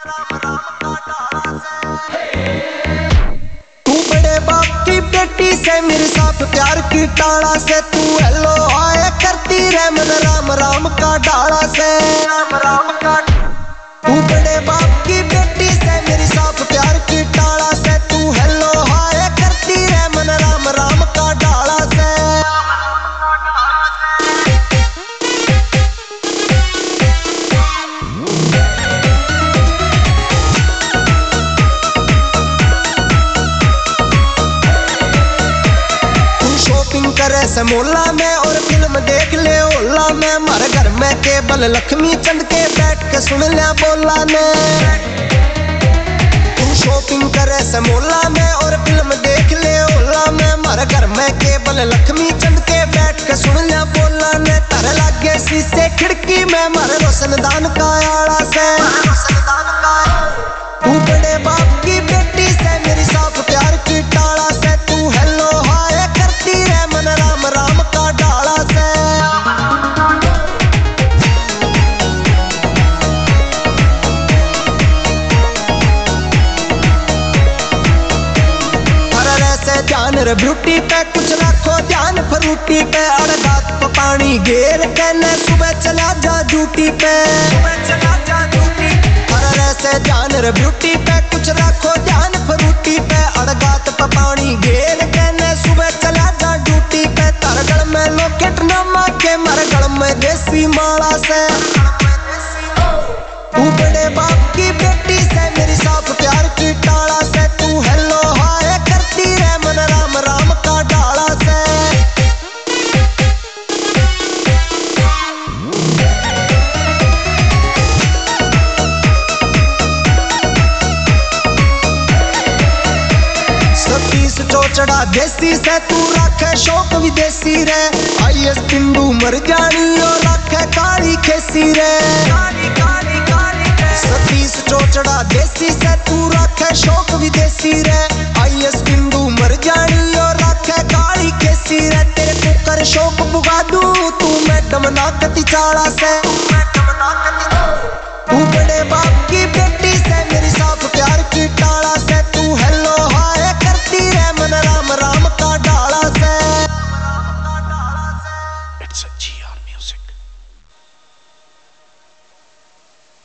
तू बड़े बाप की बेटी से मेरे साथ प्यार की टाड़ा से तू हेलो आए करती रह मन राम राम का डाला से राम राम का। तू बड़े बाप की बेटी से मेरे साथ प्यार की टाड़ा से तू हेलो आए करती रह मन राम राम का डाला से। करे से मोला में और फिल्म देख ले ओला में मारे घर में केबल लक्ष्मी चंद के बैठ के सुन लिया बोला ने। तू शॉपिंग करे से मोला में और फिल्म देख ले ओला में मारे घर में केबल लक्ष्मी चंद के बैठ के सुन लिया बोला ने। तारे लागे शीशे खिड़की में मारे रोशनदान का आड़ा से। तू बड़े बाप की बेटी से मेरी साफ प्यार की टाड़ा से तू हेलो हाय करती रह मन राम राम का डाला से। हर ऐसे जान रे ब्यूटी पे कुछ रखो ध्यान फ्रूटी पे अड़गात पे पानी घेर के न सुबह चला जा ड्यूटी पे। से जान रे ब्यूटी पे कुछ रखो ध्यान फ्रूटी पे अड़गात पे पानी घेर के न सुबह चला जा ड्यूटी पे। तरगड़ में लोकेट नमा के मरगड़ में देसी माला से। तू बड़े बाप की बेटी से मेरी साफ प्यार की टाड़ा से तू हेलो हाय करती रह मन राम राम का डाला से। चौचड़ा देसी से तू रखे शौक विदेशी रे आईएस पिंडू मर जानी और रखे काली खेसी रे। सतीश चौचड़ा देसी से तू रखे शौक विदेशी रे आईएस पिंडू मर जानी और रखे काली खेसी रे। तेरे कुकर शौक बुगा दूं तू मैडम ना कती चाड़ा से।